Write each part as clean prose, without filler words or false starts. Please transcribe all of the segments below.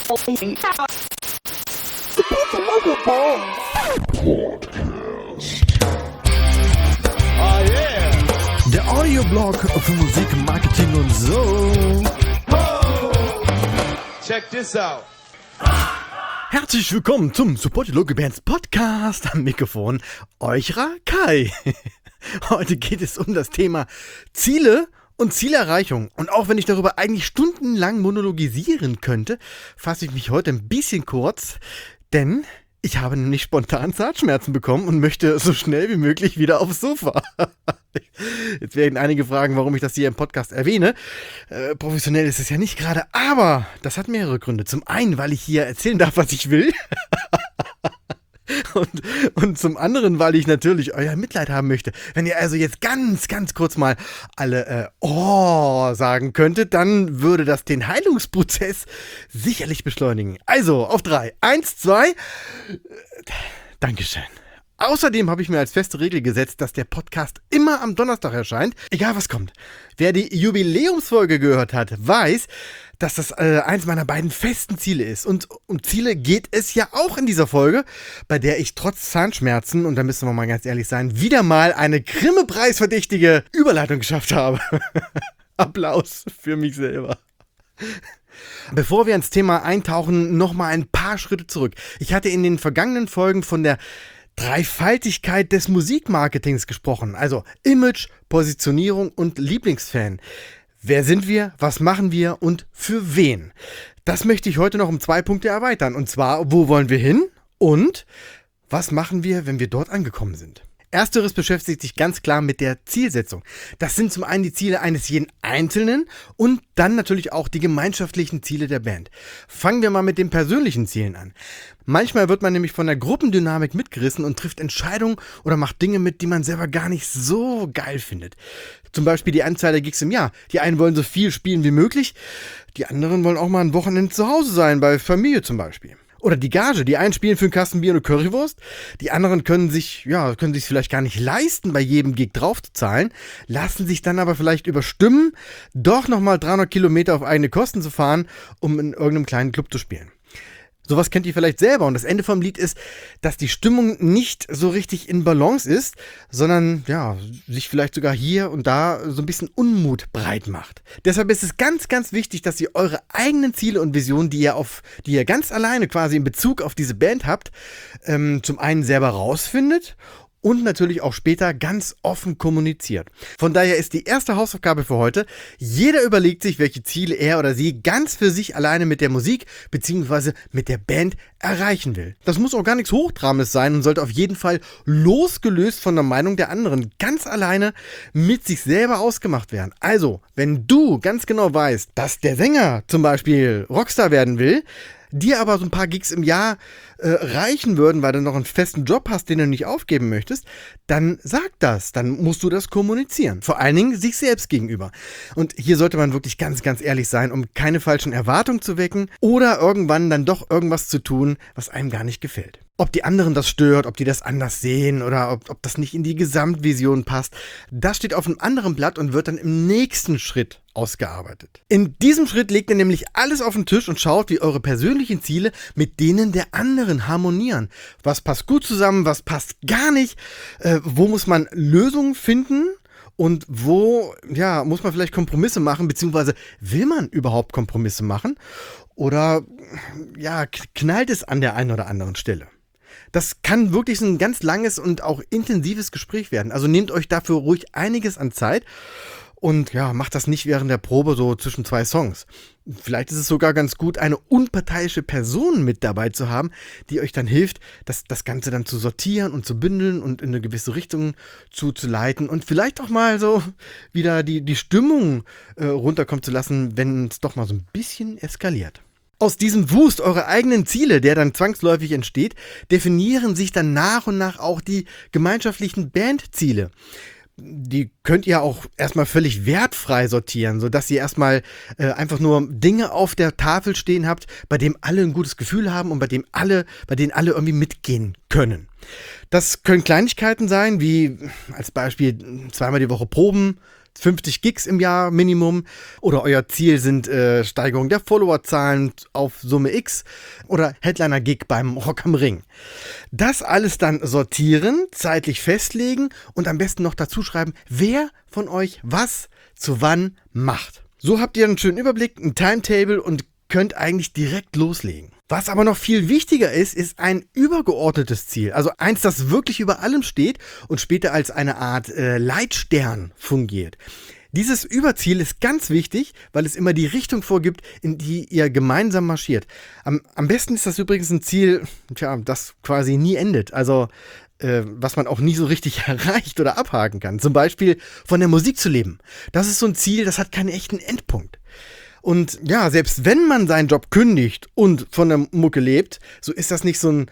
Der Audioblog für Musik, Marketing und so. Check this out. Herzlich willkommen zum Support Your Local Bands Podcast. Am Mikrofon eurer Kai. Heute geht es um das Thema Ziele und Zielerreichung. Und auch wenn ich darüber eigentlich stundenlang monologisieren könnte, fasse ich mich heute ein bisschen kurz, denn ich habe nämlich spontan Zahnschmerzen bekommen und möchte so schnell wie möglich wieder aufs Sofa. Jetzt werden einige fragen, warum ich das hier im Podcast erwähne. Professionell ist es ja nicht gerade, aber das hat mehrere Gründe. Zum einen, weil ich hier erzählen darf, was ich will. Und zum anderen, weil ich natürlich euer Mitleid haben möchte. Wenn ihr also jetzt ganz kurz mal alle sagen könntet, dann würde das den Heilungsprozess sicherlich beschleunigen. Also, auf 3. 1, 2. Dankeschön. Außerdem habe ich mir als feste Regel gesetzt, dass der Podcast immer am Donnerstag erscheint, egal was kommt. Wer die Jubiläumsfolge gehört hat, weiß, dass das eins meiner beiden festen Ziele ist. Und um Ziele geht es ja auch in dieser Folge, bei der ich trotz Zahnschmerzen, und da müssen wir mal ganz ehrlich sein, wieder mal eine Grimme-Preis-verdächtige Überleitung geschafft habe. Applaus für mich selber. Bevor wir ins Thema eintauchen, nochmal ein paar Schritte zurück. Ich hatte in den vergangenen Folgen von der Dreifaltigkeit des Musikmarketings gesprochen, also Image, Positionierung und Lieblingsfan. Wer sind wir, was machen wir und für wen? Das möchte ich heute noch um 2 Punkte erweitern, und zwar, wo wollen wir hin und was machen wir, wenn wir dort angekommen sind? Ersteres beschäftigt sich ganz klar mit der Zielsetzung. Das sind zum einen die Ziele eines jeden Einzelnen und dann natürlich auch die gemeinschaftlichen Ziele der Band. Fangen wir mal mit den persönlichen Zielen an. Manchmal wird man nämlich von der Gruppendynamik mitgerissen und trifft Entscheidungen oder macht Dinge mit, die man selber gar nicht so geil findet. Zum Beispiel die Anzahl der Gigs im Jahr. Die einen wollen so viel spielen wie möglich, die anderen wollen auch mal ein Wochenende zu Hause sein, bei Familie zum Beispiel. Oder die Gage, die einen spielen für einen Kasten Bier und eine Currywurst, die anderen können sich vielleicht gar nicht leisten, bei jedem Gig draufzuzahlen, lassen sich dann aber vielleicht überstimmen, doch nochmal 300 Kilometer auf eigene Kosten zu fahren, um in irgendeinem kleinen Club zu spielen. Sowas kennt ihr vielleicht selber, und das Ende vom Lied ist, dass die Stimmung nicht so richtig in Balance ist, sondern sich vielleicht sogar hier und da so ein bisschen Unmut breit macht. Deshalb ist es ganz wichtig, dass ihr eure eigenen Ziele und Visionen, die ihr ganz alleine quasi in Bezug auf diese Band habt, zum einen selber rausfindet und natürlich auch später ganz offen kommuniziert. Von daher ist die erste Hausaufgabe für heute: Jeder überlegt sich, welche Ziele er oder sie ganz für sich alleine mit der Musik bzw. mit der Band erreichen will. Das muss auch gar nichts Hochtrabendes sein und sollte auf jeden Fall losgelöst von der Meinung der anderen ganz alleine mit sich selber ausgemacht werden. Also, wenn du ganz genau weißt, dass der Sänger zum Beispiel Rockstar werden will, dir aber so ein paar Gigs im Jahr reichen würden, weil du noch einen festen Job hast, den du nicht aufgeben möchtest, dann sag das, dann musst du das kommunizieren. Vor allen Dingen sich selbst gegenüber. Und hier sollte man wirklich ganz ehrlich sein, um keine falschen Erwartungen zu wecken oder irgendwann dann doch irgendwas zu tun, was einem gar nicht gefällt. Ob die anderen das stört, ob die das anders sehen oder ob das nicht in die Gesamtvision passt, das steht auf einem anderen Blatt und wird dann im nächsten Schritt ausgearbeitet. In diesem Schritt legt ihr nämlich alles auf den Tisch und schaut, wie eure persönlichen Ziele mit denen der anderen harmonieren. Was passt gut zusammen, was passt gar nicht, wo muss man Lösungen finden und wo muss man vielleicht Kompromisse machen, beziehungsweise will man überhaupt Kompromisse machen oder knallt es an der einen oder anderen Stelle. Das kann wirklich ein ganz langes und auch intensives Gespräch werden. Also nehmt euch dafür ruhig einiges an Zeit und macht das nicht während der Probe so zwischen 2 Songs. Vielleicht ist es sogar ganz gut, eine unparteiische Person mit dabei zu haben, die euch dann hilft, das Ganze dann zu sortieren und zu bündeln und in eine gewisse Richtung zu leiten und vielleicht auch mal so wieder die Stimmung runterkommen zu lassen, wenn es doch mal so ein bisschen eskaliert. Aus diesem Wust eurer eigenen Ziele, der dann zwangsläufig entsteht, definieren sich dann nach und nach auch die gemeinschaftlichen Bandziele. Die könnt ihr auch erstmal völlig wertfrei sortieren, sodass ihr erstmal einfach nur Dinge auf der Tafel stehen habt, bei denen alle ein gutes Gefühl haben und bei denen alle irgendwie mitgehen können. Das können Kleinigkeiten sein, wie als Beispiel 2-mal die Woche proben, 50 Gigs im Jahr Minimum oder euer Ziel sind Steigerung der Followerzahlen auf Summe X oder Headliner-Gig beim Rock am Ring. Das alles dann sortieren, zeitlich festlegen und am besten noch dazu schreiben, wer von euch was zu wann macht. So habt ihr einen schönen Überblick, ein Timetable und könnt eigentlich direkt loslegen. Was aber noch viel wichtiger ist, ist ein übergeordnetes Ziel. Also eins, das wirklich über allem steht und später als eine Art Leitstern fungiert. Dieses Überziel ist ganz wichtig, weil es immer die Richtung vorgibt, in die ihr gemeinsam marschiert. Am besten ist das übrigens ein Ziel, das quasi nie endet. Also was man auch nie so richtig erreicht oder abhaken kann. Zum Beispiel von der Musik zu leben. Das ist so ein Ziel, das hat keinen echten Endpunkt. Und ja, selbst wenn man seinen Job kündigt und von der Mucke lebt, so ist das nicht ein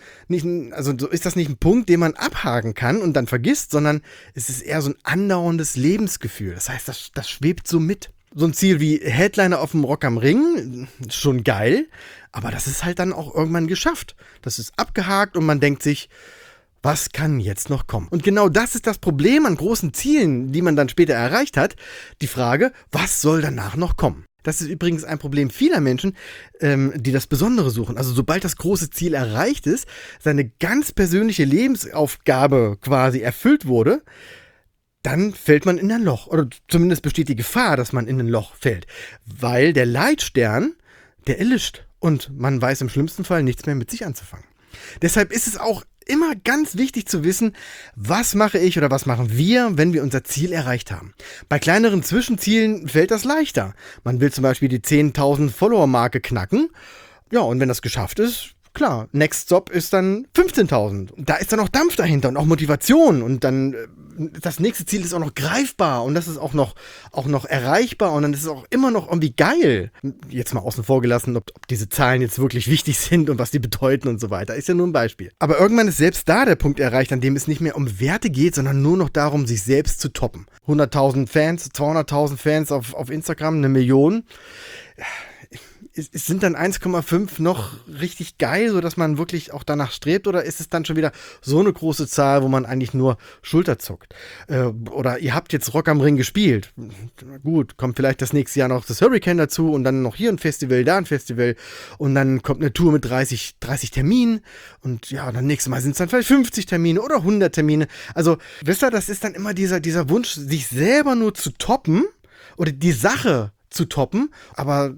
Punkt, den man abhaken kann und dann vergisst, sondern es ist eher so ein andauerndes Lebensgefühl. Das heißt, das schwebt so mit. So ein Ziel wie Headliner auf dem Rock am Ring, ist schon geil, aber das ist halt dann auch irgendwann geschafft. Das ist abgehakt und man denkt sich, was kann jetzt noch kommen? Und genau das ist das Problem an großen Zielen, die man dann später erreicht hat. Die Frage, was soll danach noch kommen? Das ist übrigens ein Problem vieler Menschen, die das Besondere suchen. Also sobald das große Ziel erreicht ist, seine ganz persönliche Lebensaufgabe quasi erfüllt wurde, dann fällt man in ein Loch. Oder zumindest besteht die Gefahr, dass man in ein Loch fällt. Weil der Leitstern, der erlischt. Und man weiß im schlimmsten Fall nichts mehr mit sich anzufangen. Deshalb ist es auch immer ganz wichtig zu wissen, was mache ich oder was machen wir, wenn wir unser Ziel erreicht haben. Bei kleineren Zwischenzielen fällt das leichter. Man will zum Beispiel die 10.000 Follower-Marke knacken. Ja, und wenn das geschafft ist, klar, Next Stop ist dann 15.000. Da ist dann auch Dampf dahinter und auch Motivation. Und dann das nächste Ziel ist auch noch greifbar und das ist auch noch erreichbar und dann ist es auch immer noch irgendwie geil. Jetzt mal außen vor gelassen, ob diese Zahlen jetzt wirklich wichtig sind und was die bedeuten und so weiter. Ist ja nur ein Beispiel. Aber irgendwann ist selbst da der Punkt erreicht, an dem es nicht mehr um Werte geht, sondern nur noch darum, sich selbst zu toppen. 100.000 Fans, 200.000 Fans auf Instagram, 1 Million. Sind dann 1,5 noch richtig geil, sodass man wirklich auch danach strebt? Oder ist es dann schon wieder so eine große Zahl, wo man eigentlich nur Schulter zuckt? Oder ihr habt jetzt Rock am Ring gespielt. Gut, kommt vielleicht das nächste Jahr noch das Hurricane dazu und dann noch hier ein Festival, da ein Festival und dann kommt eine Tour mit 30 Terminen und ja, dann nächstes Mal sind es dann vielleicht 50 Termine oder 100 Termine. Also, wisst ihr, das ist dann immer dieser Wunsch, sich selber nur zu toppen oder die Sache zu toppen, aber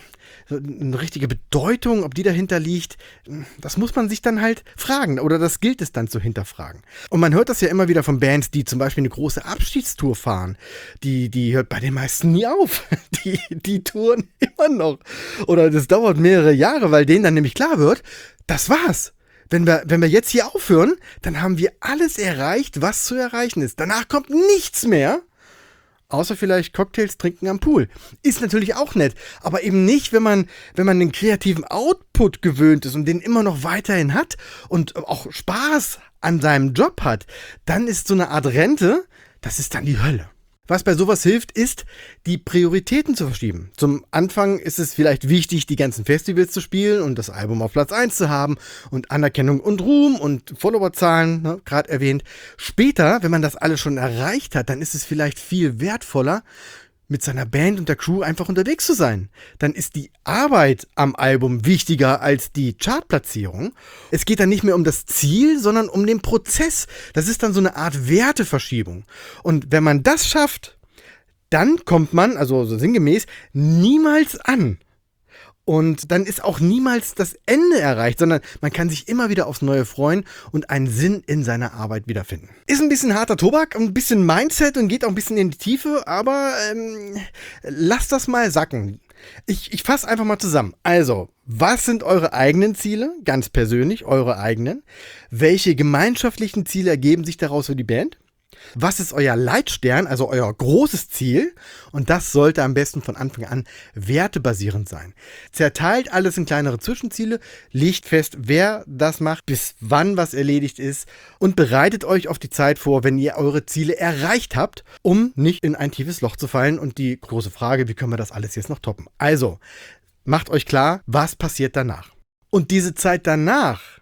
eine richtige Bedeutung, ob die dahinter liegt, das muss man sich dann halt fragen oder das gilt es dann zu hinterfragen. Und man hört das ja immer wieder von Bands, die zum Beispiel eine große Abschiedstour fahren. Die hört bei den meisten nie auf. Die touren immer noch. Oder das dauert mehrere Jahre, weil denen dann nämlich klar wird, das war's. Wenn wir jetzt hier aufhören, dann haben wir alles erreicht, was zu erreichen ist. Danach kommt nichts mehr. Außer vielleicht Cocktails trinken am Pool. Ist natürlich auch nett, aber eben nicht, wenn man den kreativen Output gewöhnt ist und den immer noch weiterhin hat und auch Spaß an seinem Job hat. Dann ist so eine Art Rente, das ist dann die Hölle. Was bei sowas hilft, ist, die Prioritäten zu verschieben. Zum Anfang ist es vielleicht wichtig, die ganzen Festivals zu spielen und das Album auf Platz 1 zu haben und Anerkennung und Ruhm und Followerzahlen, ne, gerade erwähnt. Später, wenn man das alles schon erreicht hat, dann ist es vielleicht viel wertvoller, mit seiner Band und der Crew einfach unterwegs zu sein. Dann ist die Arbeit am Album wichtiger als die Chartplatzierung. Es geht dann nicht mehr um das Ziel, sondern um den Prozess. Das ist dann so eine Art Werteverschiebung. Und wenn man das schafft, dann kommt man, also so sinngemäß, niemals an. Und dann ist auch niemals das Ende erreicht, sondern man kann sich immer wieder aufs Neue freuen und einen Sinn in seiner Arbeit wiederfinden. Ist ein bisschen harter Tobak, ein bisschen Mindset und geht auch ein bisschen in die Tiefe, aber lasst das mal sacken. Ich fasse einfach mal zusammen. Also, was sind eure eigenen Ziele? Ganz persönlich, eure eigenen. Welche gemeinschaftlichen Ziele ergeben sich daraus für die Band? Was ist euer Leitstern, also euer großes Ziel? Und das sollte am besten von Anfang an wertebasierend sein. Zerteilt alles in kleinere Zwischenziele, legt fest, wer das macht, bis wann was erledigt ist und bereitet euch auf die Zeit vor, wenn ihr eure Ziele erreicht habt, um nicht in ein tiefes Loch zu fallen. Und die große Frage, wie können wir das alles jetzt noch toppen? Also, macht euch klar, was passiert danach. Und diese Zeit danach,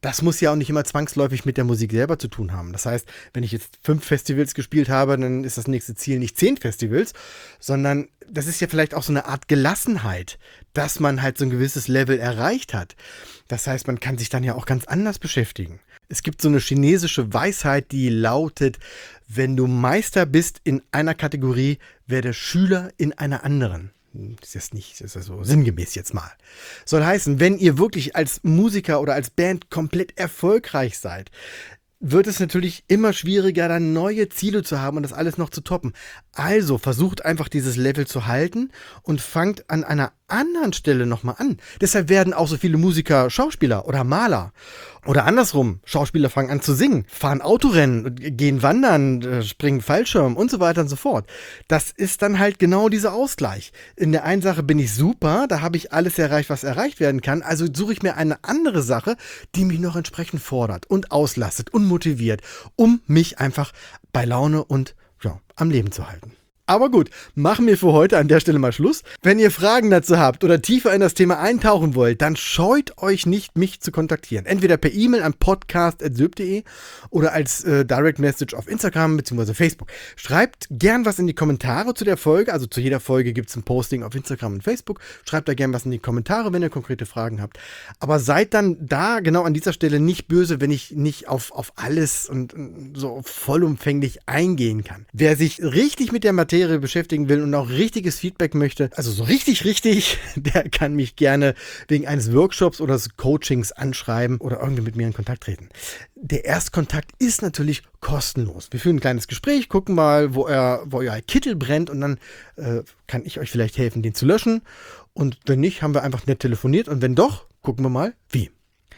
Das muss ja auch nicht immer zwangsläufig mit der Musik selber zu tun haben. Das heißt, wenn ich jetzt 5 Festivals gespielt habe, dann ist das nächste Ziel nicht 10 Festivals, sondern das ist ja vielleicht auch so eine Art Gelassenheit, dass man halt so ein gewisses Level erreicht hat. Das heißt, man kann sich dann ja auch ganz anders beschäftigen. Es gibt so eine chinesische Weisheit, die lautet, wenn du Meister bist in einer Kategorie, werde Schüler in einer anderen. Das ist ja so sinngemäß jetzt mal. Soll heißen, wenn ihr wirklich als Musiker oder als Band komplett erfolgreich seid, wird es natürlich immer schwieriger, dann neue Ziele zu haben und das alles noch zu toppen. Also versucht einfach dieses Level zu halten und fangt an einer anderen Stelle nochmal an. Deshalb werden auch so viele Musiker Schauspieler oder Maler. Oder andersrum, Schauspieler fangen an zu singen, fahren Autorennen, gehen wandern, springen Fallschirm und so weiter und so fort. Das ist dann halt genau dieser Ausgleich. In der einen Sache bin ich super, da habe ich alles erreicht, was erreicht werden kann. Also suche ich mir eine andere Sache, die mich noch entsprechend fordert und auslastet und motiviert, um mich einfach bei Laune und am Leben zu halten. Aber gut, machen wir für heute an der Stelle mal Schluss. Wenn ihr Fragen dazu habt oder tiefer in das Thema eintauchen wollt, dann scheut euch nicht, mich zu kontaktieren. Entweder per E-Mail an podcast@syb.de oder als Direct Message auf Instagram bzw. Facebook. Schreibt gern was in die Kommentare zu der Folge. Also zu jeder Folge gibt es ein Posting auf Instagram und Facebook. Schreibt da gern was in die Kommentare, wenn ihr konkrete Fragen habt. Aber seid dann da genau an dieser Stelle nicht böse, wenn ich nicht auf alles und so vollumfänglich eingehen kann. Wer sich richtig mit der Materie beschäftigen will und auch richtiges Feedback möchte, also so richtig, der kann mich gerne wegen eines Workshops oder des Coachings anschreiben oder irgendwie mit mir in Kontakt treten. Der Erstkontakt ist natürlich kostenlos. Wir führen ein kleines Gespräch, gucken mal, wo euer Kittel brennt und dann kann ich euch vielleicht helfen, den zu löschen. Und wenn nicht, haben wir einfach nett telefoniert und wenn doch, gucken wir mal, wie.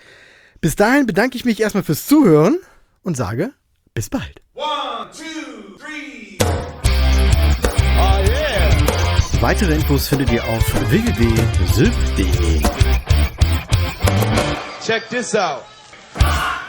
Bis dahin bedanke ich mich erstmal fürs Zuhören und sage, bis bald. 1, 2, 3. Weitere Infos findet ihr auf www.syb.de. Check this out.